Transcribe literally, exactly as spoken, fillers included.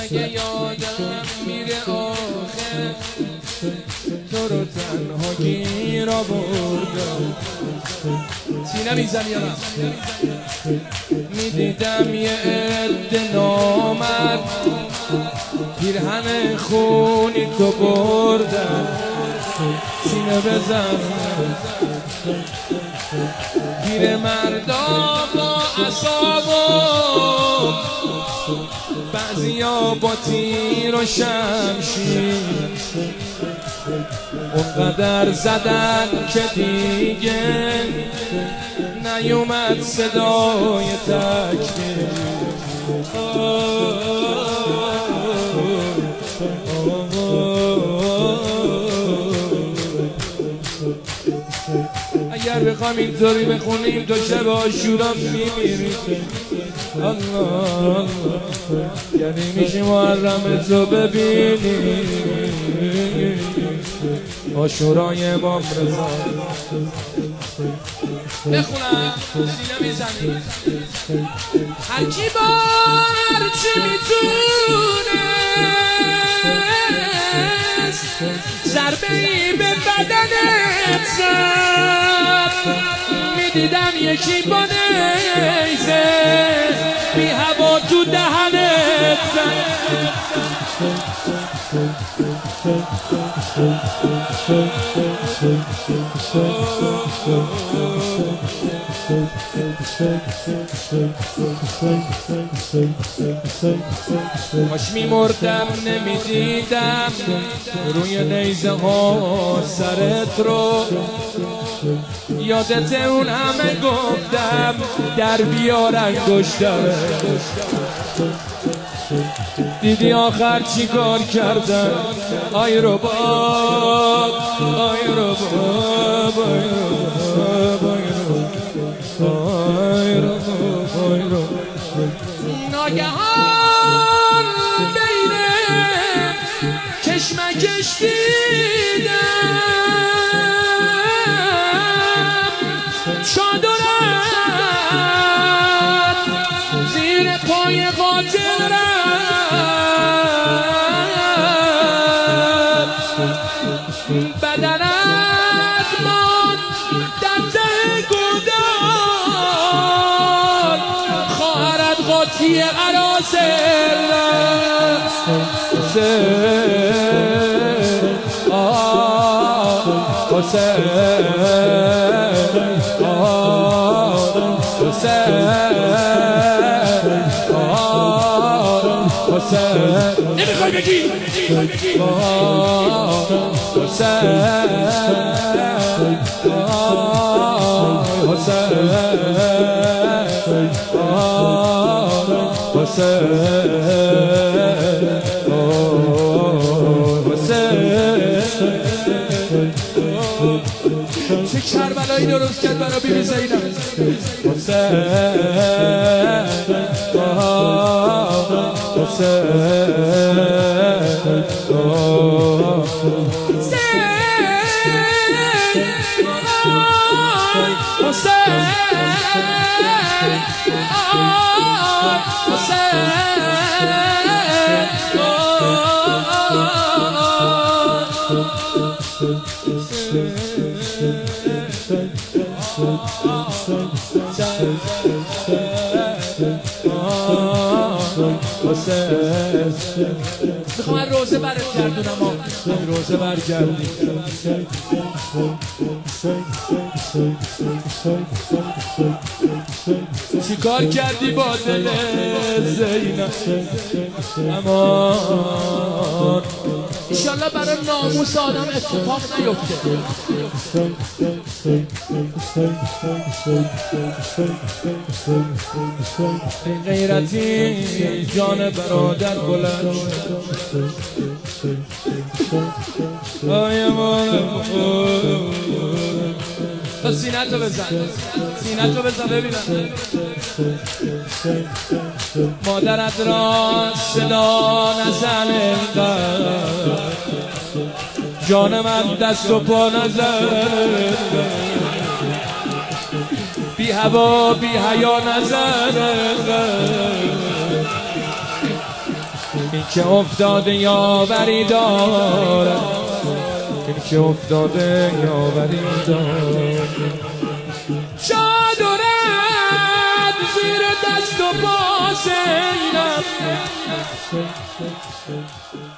اگه یادم میره آخه تو رو تنها گیر آوردم. سینه میزن یا نه؟ میدیدم یه عده نامرد پیرهن خونی تو بردم. سینه بزن پیر مردا با عصابو بعضیا با تیر و شمشیر اونقدر زدن که دیگه نیومد صدای تکبیر. اگر بخوام اینطوری بخونیم تو شب عاشورا میمیریم. الله الله یعنی میشه محرم تو ببینیم عاشورای امام رضا. بخونم سینه میزنیم هر کی با هر چی میتونه ضربه ای به بدنت زد. میدیدم یکی با نیزه بی هوا تو دهنت زد. کاش میمردم نمیدیدم روی نیزه ها سرت رو. یادت اون همه گفتم در بیار انگشتم. دیدی آخر چی کار کردن؟ آی رو باب آی رو باب آی رو باب آی رو باب آی رو باب. ناگهان بین کشمکش دیدم چادرت زیر پای قاتل رفت. بدنت ماند در ته گودال خواهرت قاطی قراصر رفت. نمیخوای بگی چه کربلایی درست کرد برای بیبی زینب. میخوام من روزه برت گردونم ها روزه برگردی. چی کار کردی با دل زینب؟ امان ایشالله برای ناموس آدم اتفاق نیفته. غیرتی جان برادر بلند آی تو سینه تو بزن سینه تو بزن ببینم. مادرت را صدا نزن انقدر جان من دست و پا نزن. بی هوا بی حیا نزن این که افتاده یاوری دارد، این که افتاده یاوری دارد. چادرت زیر دست و پا سیلم